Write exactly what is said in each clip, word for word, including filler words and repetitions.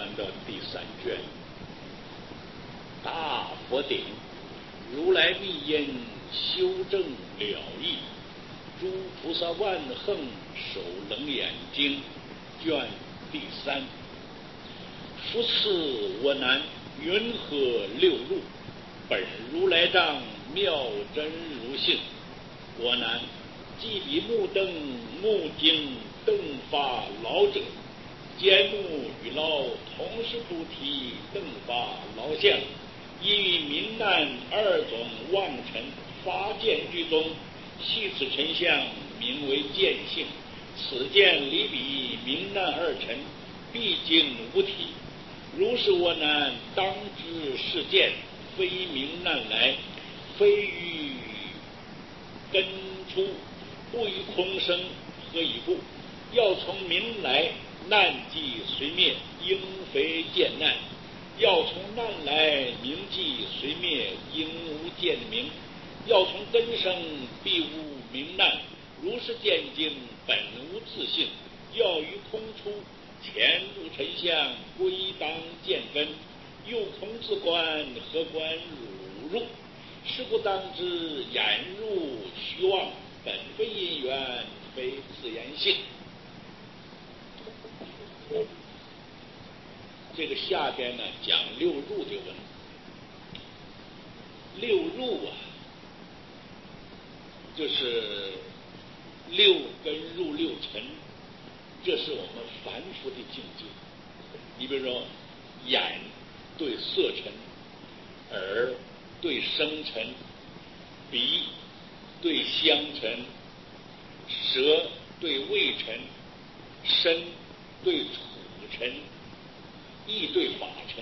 的第三卷。大佛顶，如来密因修正了义，诸菩萨万横手楞严经卷第三。复次我南云何六入，本如来藏妙真如性。我南即比目瞪目睛瞪发老者，坚目与老同时不提瞪发老相，因于明难二种妄尘发见居中，系此尘相名为见性。此见离彼明难二尘，毕竟无体。如是我南当知是见，非明难来，非于根出，不于空生，何以故？要从明来，难即随灭，应非见难；要从难来，明即随灭，应无见明；要从根生，必无明难。如是见经，本无自性。要于空出，前入尘相，归当见根。又空自观，何观汝入？是故当知言入虚妄，本非因缘，非自然性。这个下边呢讲六入的文。六入啊，就是六根入六尘，这是我们凡夫的境界。你比如说，眼对色尘，耳对声尘，鼻对香尘，舌对味尘，身对触尘，意对法尘。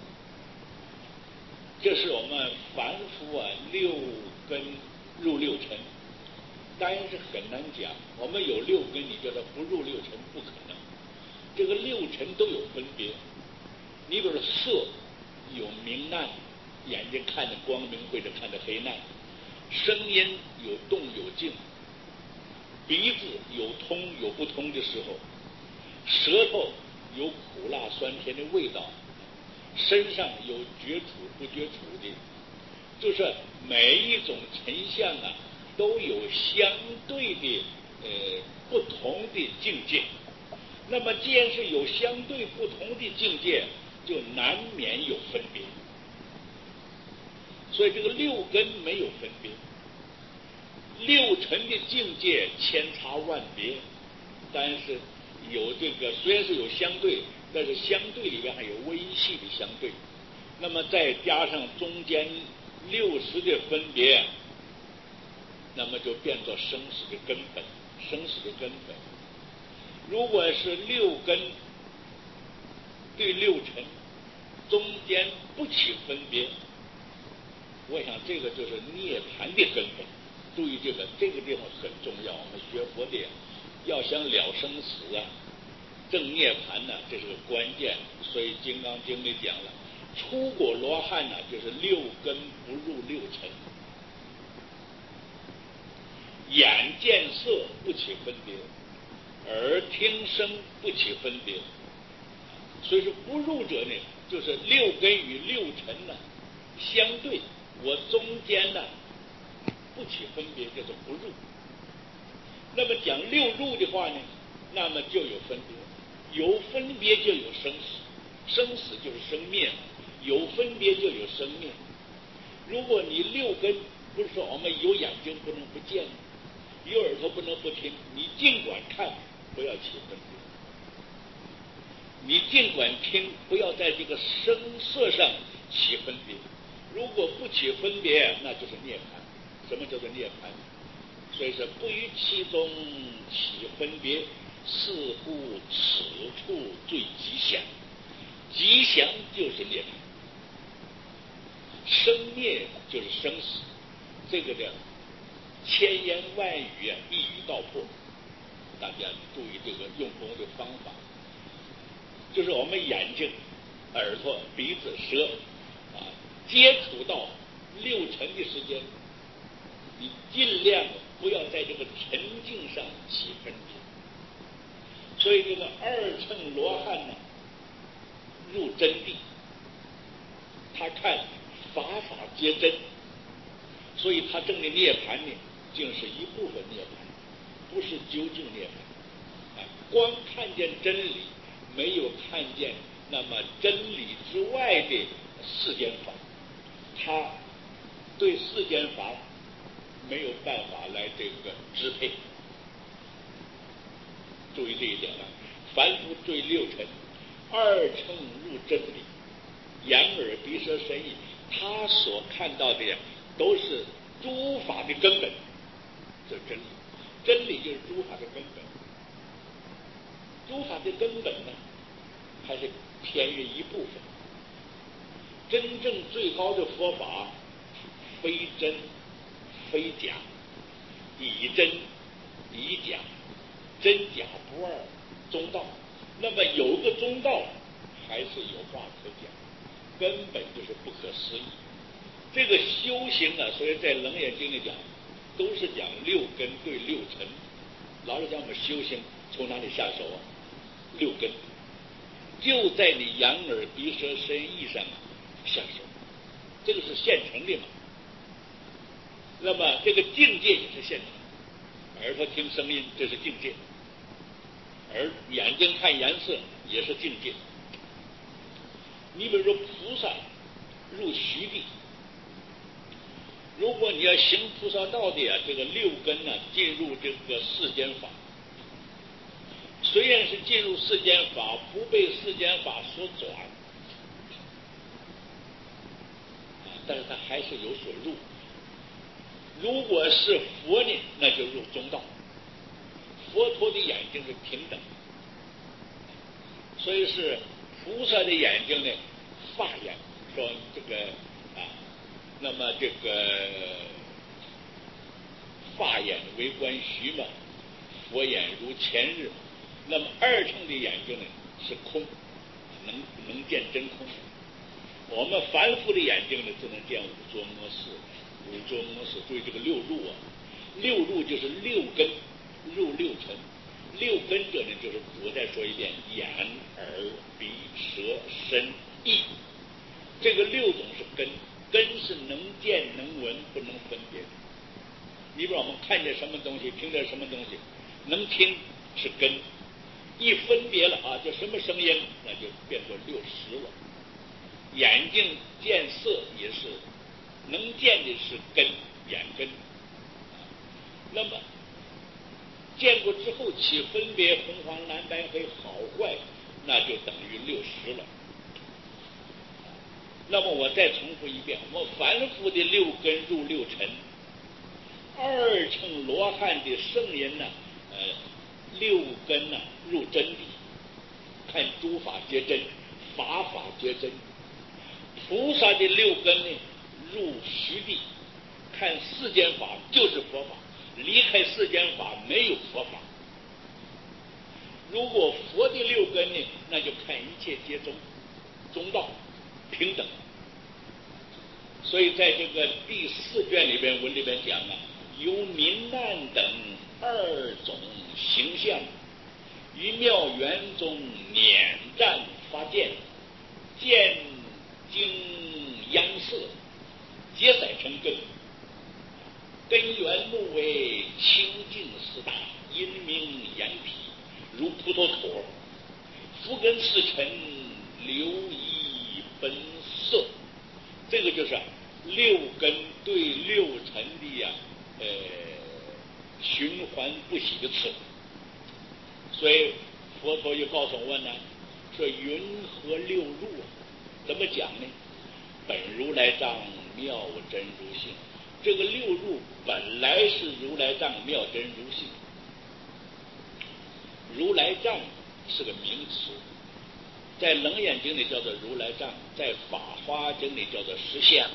这是我们凡夫啊六根入六尘，当然是很难讲。我们有六根，你叫它不入六尘不可能。这个六尘都有分别。你比如说色有明暗，眼睛看着光明或者看着黑暗；声音有动有静；鼻子有通有不通的时候；舌头有苦辣酸甜的味道；身上有觉处不觉处的。就是每一种尘相啊，都有相对的呃不同的境界。那么既然是有相对不同的境界，就难免有分别。所以这个六根没有分别，六尘的境界千差万别，但是有这个虽然是有相对，但是相对里边还有微细的相对。那么再加上中间六识的分别，那么就变作生死的根本，生死的根本。如果是六根对六尘中间不起分别，我想这个就是涅槃的根本。注意这个这个地方很重要，我们学佛的要想了生死啊，证涅槃呢、啊，这是个关键。所以《金刚经》里讲了，初果罗汉呢、啊，就是六根不入六尘，眼见色不起分别，耳听声不起分别。所以说不入者呢，就是六根与六尘呢相对，我中间呢不起分别，叫做不入。那么讲六入的话呢，那么就有分别，有分别就有生死，生死就是生灭，有分别就有生灭。如果你六根不是说我们有眼睛不能不见，有耳朵不能不听，你尽管看，不要起分别；你尽管听，不要在这个声色上起分别。如果不起分别，那就是涅槃。什么叫做涅槃？所以说不于其中起分别，似乎此处最吉祥。吉祥就是涅槃，生灭就是生死。这个的千言万语啊，一语道破。大家注意这个用功的方法，就是我们眼睛、耳朵、鼻子、舌啊，接触到六尘的时间，你尽量不要在这个沉静上起分别。所以这个二乘罗汉呢，入皆真，所以他证的涅槃呢，竟是一部分涅槃，不是究竟涅槃。啊，光看见真理，没有看见那么真理之外的世间法，他对世间法没有办法来这个支配。注意这一点啊，凡夫坠六尘，二乘入真理，眼耳鼻舌身意，他所看到的呀，都是诸法的根本，这是真理。真理就是诸法的根本，诸法的根本呢，还是偏于一部分。真正最高的佛法，非真非假，以真以假，真假不二，中道。那么有个中道，还是有话可讲，根本就是不可思议。这个修行啊，所以在《楞严经》里讲，都是讲六根对六尘。老实讲，我们修行从哪里下手啊？六根就在你眼耳鼻舌身意上下手，这个是现成的嘛。那么这个境界也是现成，耳朵听声音，这是境界；而眼睛看颜色也是境界。你比如说菩萨入虚地，如果你要行菩萨道的啊，这个六根呢、啊、进入这个世间法，虽然是进入世间法，不被世间法所转，但是它还是有所入。如果是佛呢，那就入中道。佛陀的眼睛是平等，所以是菩萨的眼睛呢，法眼，说这个啊，那么这个法眼为观虚嘛，佛眼如前日。那么二乘的眼睛呢是空，能能见真空。我们凡夫的眼睛呢，只能见五浊魔事。五浊魔事，注意这个六入啊，六入就是六根入六尘。六根者呢，就是我再说一遍，眼、耳、鼻、舌、身、意，这个六种是根，根是能见能闻不能分别的。你比如我们看见什么东西，听见什么东西，能听是根，一分别了啊，就什么声音，那就变作六识了。眼睛见色也是能见的是根，眼根。那么见过之后起分别红黄蓝白黑好坏，那就等于六识了。那么我再重复一遍，我们凡夫的六根入六尘，二乘罗汉的圣人呢，呃，六根呢入真谛，看诸法皆真，法法皆真。菩萨的六根呢入虚谛，看世间法就是佛法，离开世间法没有佛法。如果佛的六根呢，那就看一切皆中，中道平等。所以在这个第四卷里边文里边讲啊，由民难等二种形象，于妙园中碾战发剑，剑经央色，皆载成根。根源目为清净四大，因明眼体如葡萄妥，福根四尘流一本色。这个就是六根对六尘的呀、啊，呃，循环不息的次。所以佛陀就告诉我们呢，说云何六入啊？怎么讲呢？本如来藏妙真如性。这个六入本来是如来藏妙真如性，如来藏是个名词，在楞严经里叫做如来藏，在法华经里叫做实相，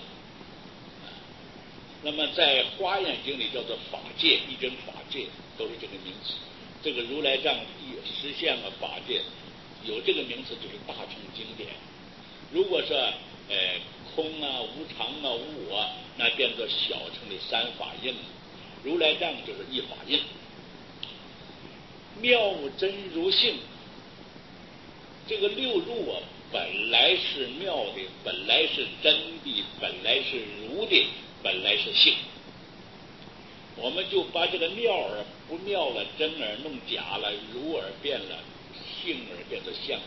那么在华严经里叫做法界，一真法界，都是这个名词。这个如来藏、实相啊、法界有这个名词就是大乘经典。如果说呃空啊、无常啊、无我啊，那变作小乘的三法印，如来藏就是一法印。妙真如性，这个六入啊， 本来是妙的，本来是真的，本来是如的，本来是性。我们就把这个妙而不妙了，真而弄假了，如而变了，性而变得相。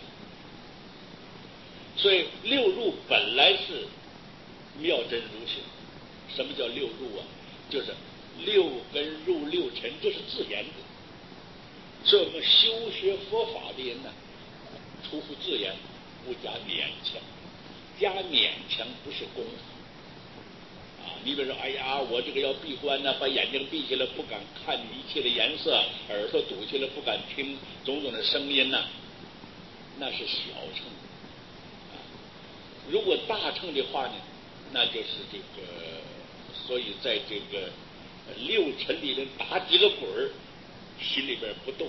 所以六入本来是妙真如性。什么叫六入啊？就是六根入六尘，这是自然的。所以我们修学佛法的人呢，出乎自然，不加勉强。加勉强不是功夫啊！你比如说，哎呀，我这个要闭关呢，把眼睛闭起来，不敢看一切的颜色；耳朵堵起来，不敢听种种的声音呢，那是小乘啊。如果大乘的话呢，那就是这个，所以在这个六尘里面打几个滚儿，心里边不动，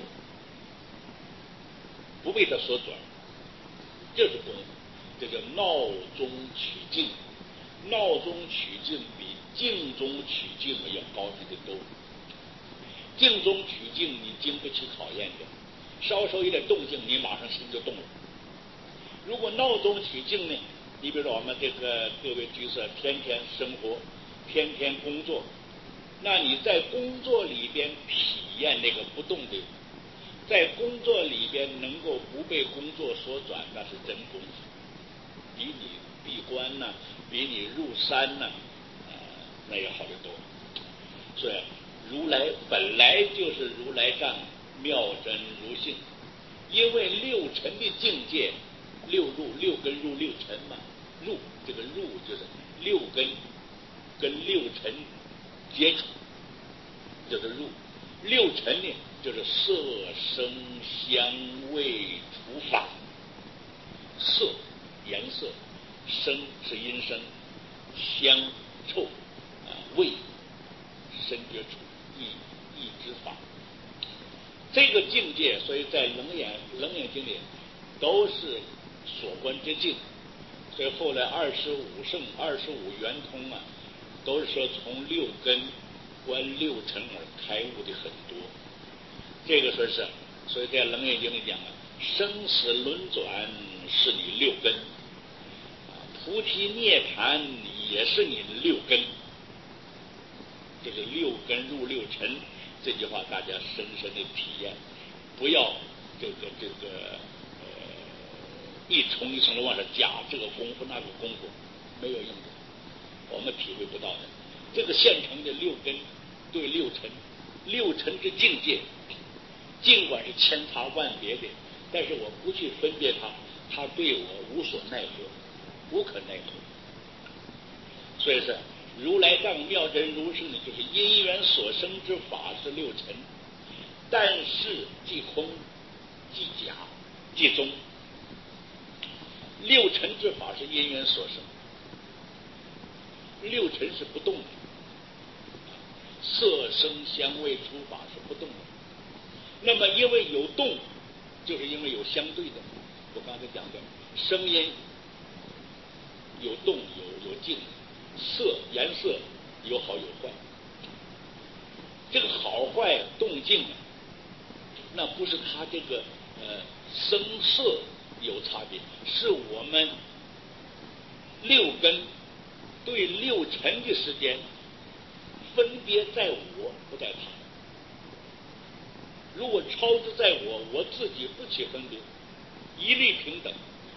不被他所转，这是功夫。这叫闹中取静，闹中取静比静中取静要高级的多。静中取静，你经不起考验的，稍稍一点动静，你马上心就动了。如果闹中取静呢，你比如说我们这个各位居士天天生活，天天工作，那你在工作里边体验那个不动的，在工作里边能够不被工作所转，那是真功夫。比你闭关呢、啊，比你入山呢、啊，呃，那要好得多。所以如来本来就是如来藏妙真如性，因为六尘的境界，六入六根入六尘嘛，入这个入就是六根跟六尘接触，就是入。六尘呢，就是色声香味触法，色。颜色，声是音声，香臭啊，味身觉处，意意之法。这个境界，所以在楞严楞严经里都是所观之境。所以后来二十五圣、二十五圆通啊，都是说从六根观六尘而开悟的很多。这个说是，所以在楞严经里讲啊，生死轮转是你六根。菩提涅槃也是你的六根，这个六根入六尘这句话大家深深的体验，不要这个这个呃一重一重的往上加这个功夫那个功夫，没有用的，我们体会不到的。这个现成的六根对六尘，六尘之境界，尽管是千差万别的，但是我不去分别它，它对我无所奈何。无可奈何，所以说如来藏妙真如性呢，就是因缘所生之法是六尘，但是即空即假即中。六尘之法是因缘所生，六尘是不动的，色声香味触法是不动的。那么因为有动，就是因为有相对的，我刚才讲的声音有动有有静，色颜色有好有坏。这个好坏动静啊，那不是它这个呃声色有差别，是我们六根对六尘的时间分别在我，不在他。如果超之在我，我自己不起分别，一律平等。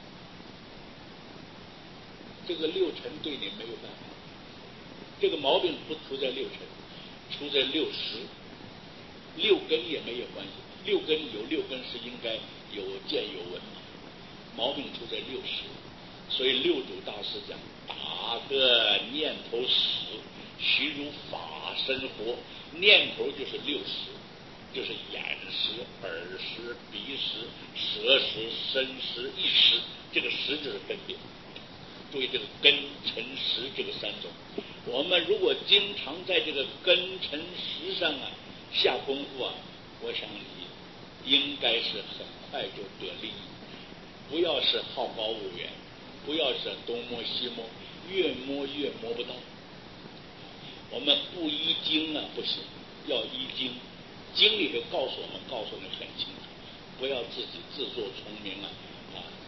这个六尘对你没有办法，这个毛病不出在六尘，出在六识，六根也没有关系。六根有六根是应该有见有闻嘛，毛病出在六识。所以六祖大师讲，打个念头死，须如法身活。念头就是六识，就是眼识、耳识、鼻识、舌识、身识、意识，这个识就是分别。注意这个根尘识这个三种，我们如果经常在这个根尘识上啊下功夫啊，我想你应该是很快就得利益。不要是好高骛远，不要是东摸西摸，越摸越摸不到。我们不依经啊不行，要依经，经里头告诉我们，告诉你很清楚，不要自己自作聪明啊啊，到处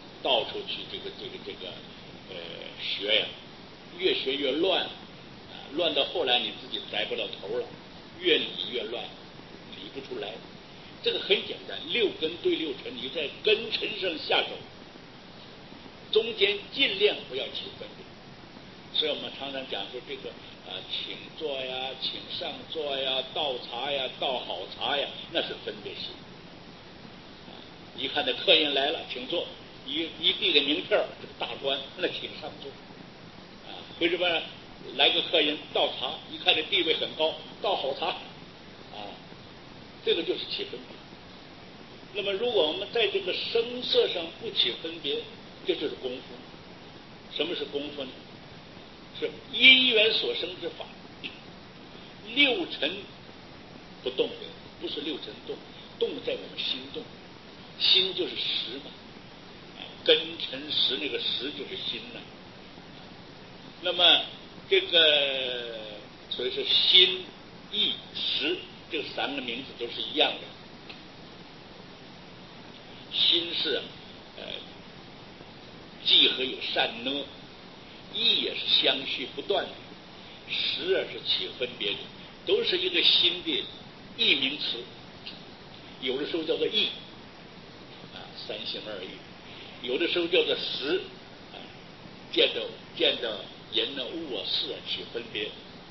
处去这个这个这个呃学呀，越学越乱，啊，乱到后来你自己摘不到头了，越理越乱，理不出来。这个很简单，六根对六尘，你在根尘上下手，中间尽量不要起分别。所以我们常常讲说这个啊，请坐呀，请上座呀，倒茶呀，倒好茶呀，那是分别心。啊，一看这客人来了，请坐，一一递个名片，这个大官，那请上座。啊，为什么来个客人倒茶，一看这地位很高，倒好茶，啊，这个就是起分别。那么，如果我们在这个声色上不起分别，这就是功夫。什么是功夫呢？是因缘所生之法。六尘不动的，不是六尘动，动在我们心动，心就是识嘛，啊，根尘识那个识就是心呢。那么这个所以说心意识这三个名字都是一样的。心是呃既和有善呢，意也是相续不断的，识啊是起分别的，都是一个心的义名词，有的时候叫做义啊，三心二意；有的时候叫做识啊，见着见着人呢物啊事啊起分别；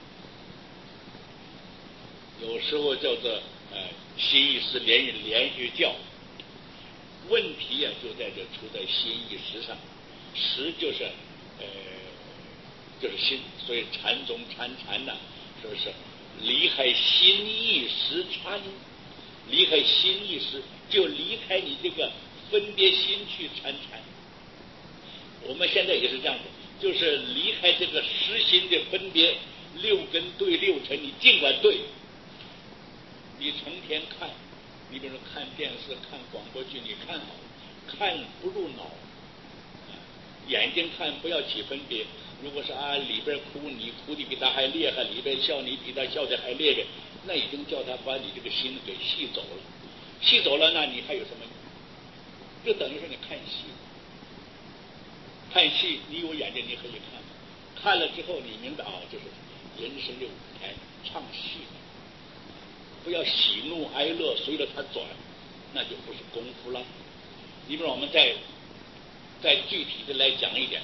有时候叫做呃心意识连连续叫。问题啊就在这出在心意识上，识就是呃就是心，所以禅宗禅禅呢，说是离开心意识禅，离开心意识就离开你这个分别心去禅禅。我们现在也是这样子，就是离开这个实心的分别，六根对六尘，你尽管对，你成天看。你比如说看电视、看广播剧，你看好，看不入脑，眼睛看不要起分别。如果是啊里边哭，你哭的比他还厉害；里边笑，你比他笑的还烈烈，那已经叫他把你这个心给吸走了。吸走了，那你还有什么用？就等于说你看戏，看戏你有眼睛你可以看，看了之后你明白啊，这是人生的舞台，唱戏。不要喜怒哀乐随着它转，那就不是功夫了。你比如我们再再具体的来讲一点，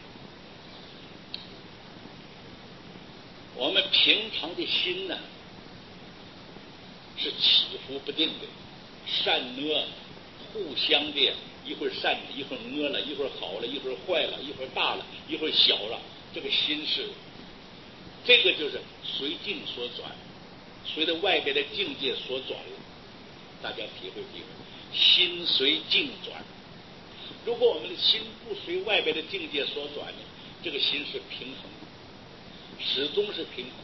我们平常的心呢是起伏不定的，善恶互相的，一会儿善了，一会儿恶了，一会儿好了，一会儿坏了，一会儿大了，一会儿小了。这个心是，这个就是随境所转。随着外边的境界所转了，大家体会体会，心随境转。如果我们的心不随外边的境界所转呢，这个心是平衡，始终是平衡。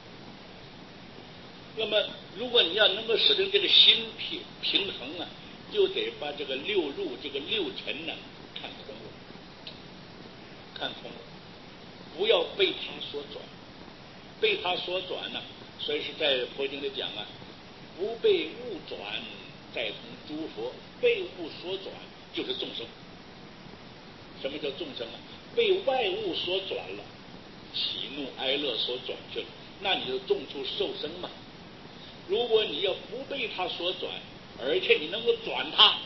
那么，如果你要能够使得这个心平平衡啊，就得把这个六入、这个六尘呢看空了，看空了，不要被它所转，被它所转呢。所以是在佛经里讲啊，不被物转，再同诸佛；被物所转，就是众生。什么叫众生啊？被外物所转了，喜怒哀乐所转去了，那你就众处受生嘛。如果你要不被它所转，而且你能够转它，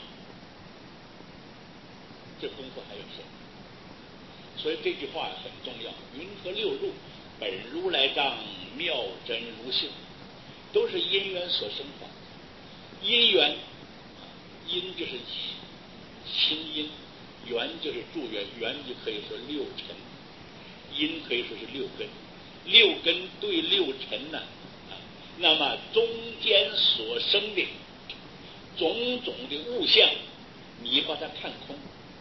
这功夫还有深。所以这句话很重要。云何六入？本如来藏，妙真如性，都是因缘所生法。因缘，因就是清因，缘就是助缘，缘就可以说六尘，因可以说是六根，六根对六尘呢、啊，那么中间所生的种种的物象，你把它看空。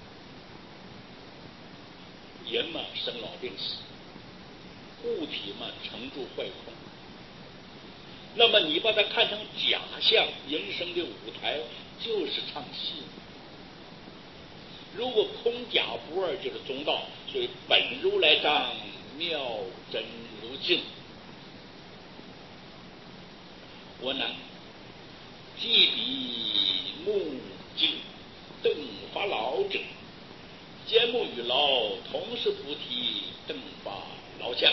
人嘛，生老病死。物体嘛，成住坏空，那么你把它看成假象，人生的舞台就是唱戏。如果空假不二就是中道，所以本如来藏，妙真如镜。我南既比目镜，瞪发老者， 目与劳，同是菩提，正法劳相。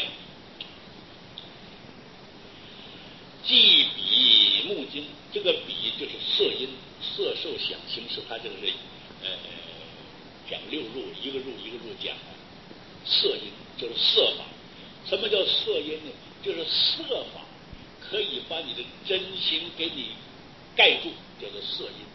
即彼目经，这个彼就是色音，色受想行识，它这个是呃讲六入，一个入一个入讲的。色音就是色法，什么叫色音呢？就是色法可以把你的真心给你盖住，叫做色音。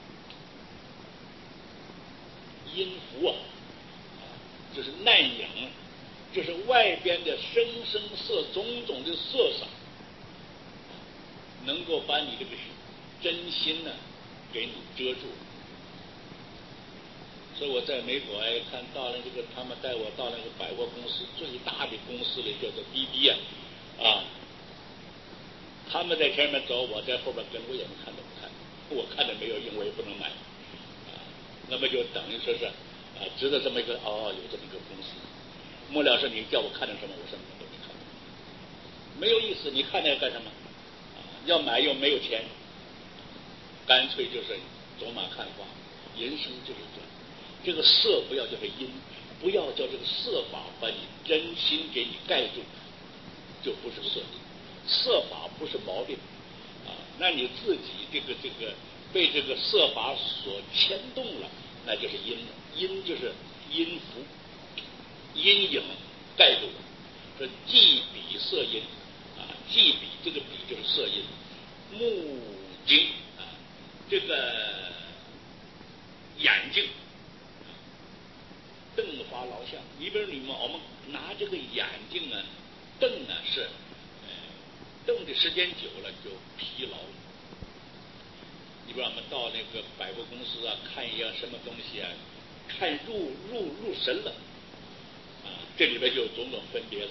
音符啊，就是难影，就是外边的声声色种种的色彩，能够把你这个真心呢给你遮住。所以我在美国哎，看到了这个，他们带我到那个百货公司，最大的公司里叫做 B B 啊，啊，他们在前面走，我在后边跟，我眼睛看都不看，我看的没有用，我也不能买，啊，那么就等于说是啊，知道这么一个哦，有这么一个公司。末了是你叫我看点什么，我什么都没看，没有意思，你看那个干什么？啊，要买又没有钱，干脆就是走马看花，人生就是这样。这个色不要叫它音，不要叫这个色法把你真心给你盖住，就不是色音。色法不是毛病啊，那你自己这个这个被这个色法所牵动了，那就是音了。音就是音符、阴影盖住了。说即彼色音啊，即彼这个彼就是色音。目睛啊，这个眼睛。瞪发劳相，你比如你们我们拿这个眼睛呢瞪呢是，呃，瞪的时间久了就疲劳了。你比如我们到那个百货公司啊，看一样什么东西啊，看入入入神了，啊，这里边就有种种分别了。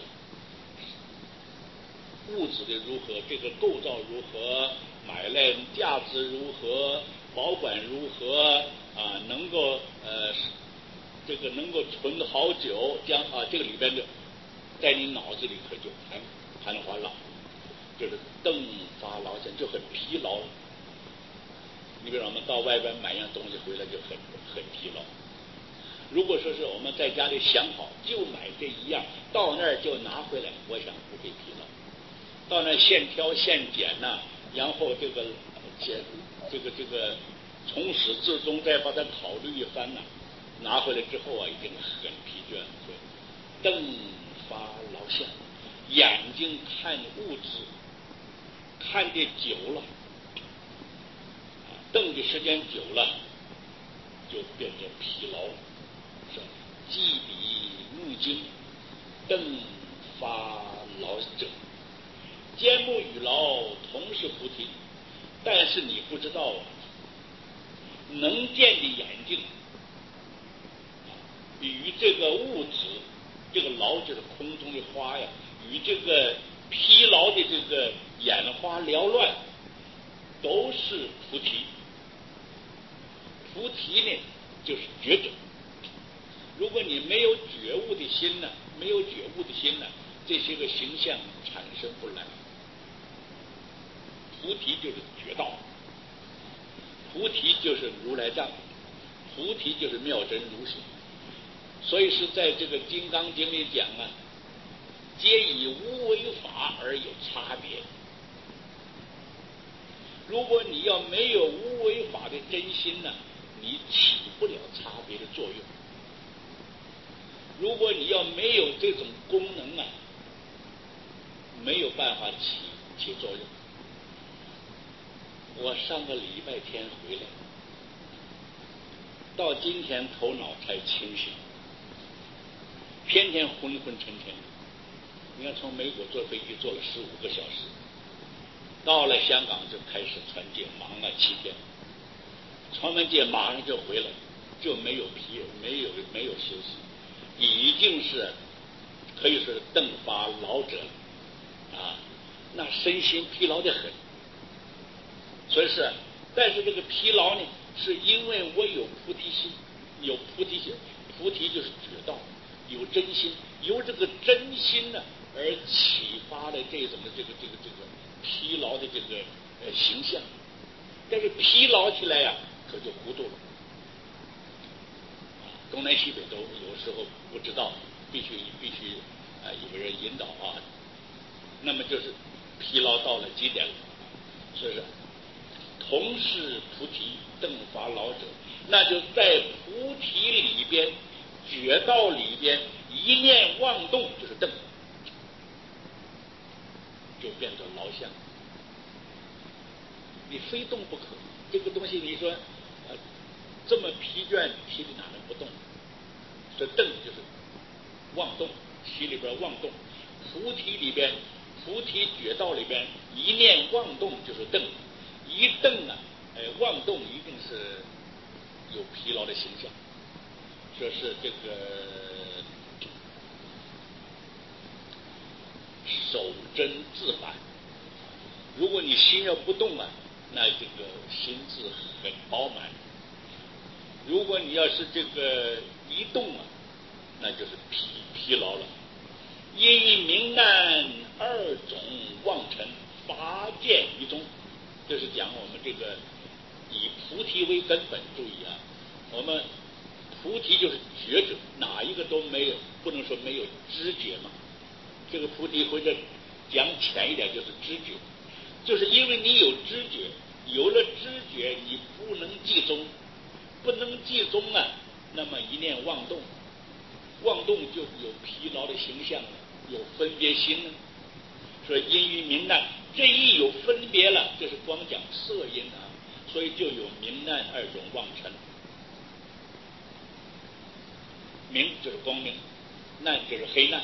物质的如何，这个构造如何，买来价值如何，保管如何啊，能够呃。这个能够存好久，将啊这个里边的在你脑子里可就盘盘桓了，就是瞪发劳相，就很疲劳了。你比如我们到外边买样东西回来就很很疲劳。如果说是我们在家里想好就买这一样，到那儿就拿回来，我想不会疲劳。到那儿现挑现拣呐、啊，然后这个这这个这个从始至终再把它考虑一番呐、啊。拿回来之后啊，已经很疲倦了。瞪发劳相，眼睛看物质看的久了，瞪的时间久了，就变成疲劳了。是即彼目睛，瞪发劳者，坚木与劳，同是菩提。但是你不知道啊，能见的眼睛。与这个物质，这个劳就是空中的花呀，与这个疲劳的这个眼花缭乱，都是菩提。菩提呢，就是觉者。如果你没有觉悟的心呢，没有觉悟的心呢，这些个形象产生不来。菩提就是觉道，菩提就是如来藏，菩提就是妙真如性。所以是在这个《金刚经》里讲啊，皆以无为法而有差别。如果你要没有无为法的真心呢、啊，你起不了差别的作用。如果你要没有这种功能啊，没有办法起起作用。我上个礼拜天回来，到今天头脑才清醒。天天昏昏沉沉的，你看从美国坐飞机坐了十五个小时，到了香港就开始传戒，忙了七天，传完戒马上就回来，就没有疲，没有没有休息，已经是可以说是瞪发劳者啊，那身心疲劳的很。所以是，但是这个疲劳呢，是因为我有菩提心，有菩提心，菩提就是觉道。有真心，由这个真心呢而启发了这种的这个这个这个疲劳的这个呃形象，但是疲劳起来呀、啊，可就糊涂了。 东南西北都有时候不知道，必须必须啊、呃、有人引导啊。那么就是疲劳到了极点了，所以说同是菩提正法老者，那就在菩提里边觉道里边一念妄动就是正，就变成劳相。你非动不可，这个东西你说呃这么疲倦，体里哪能不动？这正就是妄动，体里边妄动，菩提里边菩提觉道里边一念妄动就是动，一动啊，呃，妄动一定是有疲劳的形象，说是这个守真自反。如果你心要不动啊，那这个心智很饱满；如果你要是这个一动啊，那就是疲疲劳了。因于明难二种妄尘乏见于中，这是讲我们这个以菩提为根本。注意啊，我们菩提就是觉者，哪一个都没有，不能说没有知觉嘛。这个菩提或者讲浅一点就是知觉，就是因为你有知觉，有了知觉你不能集中，不能集中啊，那么一念妄动，妄动就有疲劳的形象了，有分别心了。所以因于明难，这一有分别了，这是光讲色因啊，所以就有明难二种妄尘。明就是光明，难就是黑难。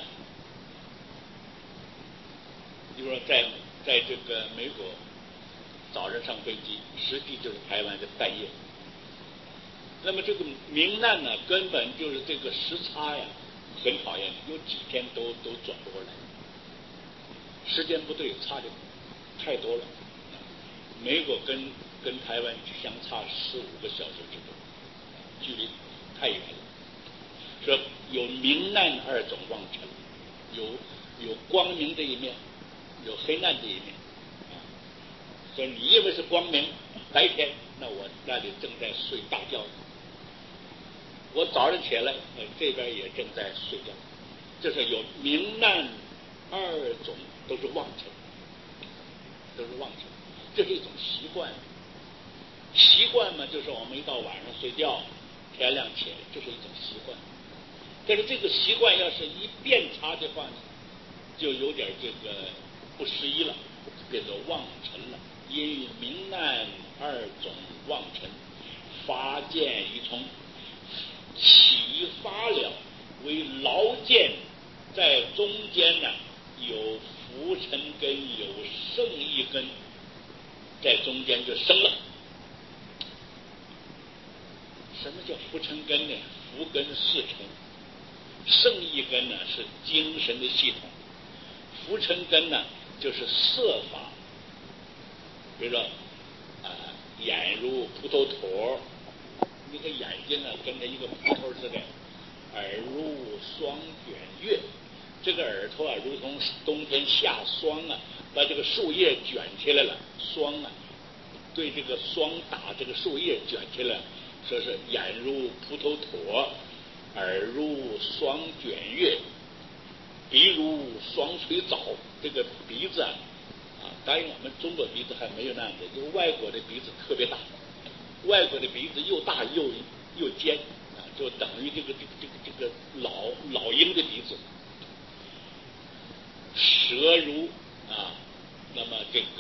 比如说在在这个美国早上上飞机，实际就是台湾的半夜。那么这个明难呢，根本就是这个时差呀，很讨厌，有几天都都转不过来，时间不对，差的太多了。美国跟跟台湾相差十五个小时之多，距离太远了。说有明难二种妄尘，有有光明的一面，有黑暗的一面。所以你以为是光明，白天，那我那里正在睡大觉，我早上起来，呃，这边也正在睡觉。这是有明难二种都是妄尘，都是妄尘，这是一种习惯。习惯嘛，就是我们一到晚上睡觉，天亮起来，这是一种习惯。但是这个习惯要是一变差的话呢，就有点这个不适宜了，变作妄尘了。因于明难二种妄尘，发见于从，启发了为劳见，在中间呢有浮尘根，有圣意根，在中间就生了。什么叫浮尘根呢？浮根是尘，圣意根呢是精神的系统，浮尘根呢就是色法。比如说啊，眼如葡萄坨，那个眼睛啊跟着一个葡萄似的；耳如霜卷月，这个耳朵啊如同冬天下霜啊，把这个树叶卷起来了，霜啊对这个霜打这个树叶卷起来，说是眼如葡萄坨，耳如霜卷月，鼻如霜吹枣。这个鼻子啊啊，当然我们中国鼻子还没有那样子，因为外国的鼻子特别大，外国的鼻子又大又又尖啊，就等于这个这个这个这个老老鹰的鼻子。舌如啊，那么这个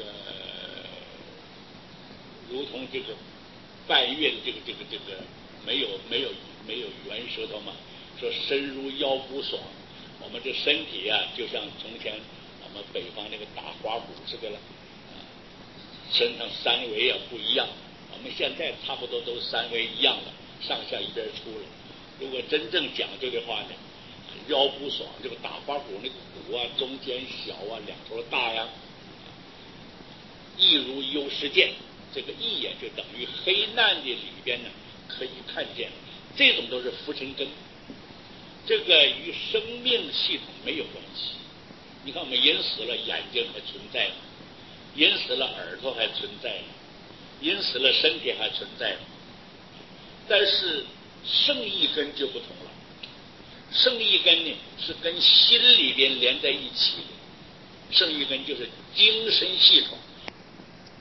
如同这个半月的这个这个这个没有没有没有圆舌头嘛，说身如腰骨爽。我们这身体啊，就像从前我们北方那个打花鼓似的了，身上三围啊不一样。我们现在差不多都三围一样了，上下一边出了。如果真正讲究的话呢，腰骨爽，这个打花鼓那个鼓啊，中间小啊，两头大呀。意如幽视见，这个意也就等于黑暗的里边呢可以看见，这种都是浮尘根。这个与生命系统没有关系。你看我们人死了，眼睛还存在，人死了耳朵还存在，人死了身体还存在，但是圣意根就不同了，圣意根呢是跟心里边连在一起的，圣意根就是精神系统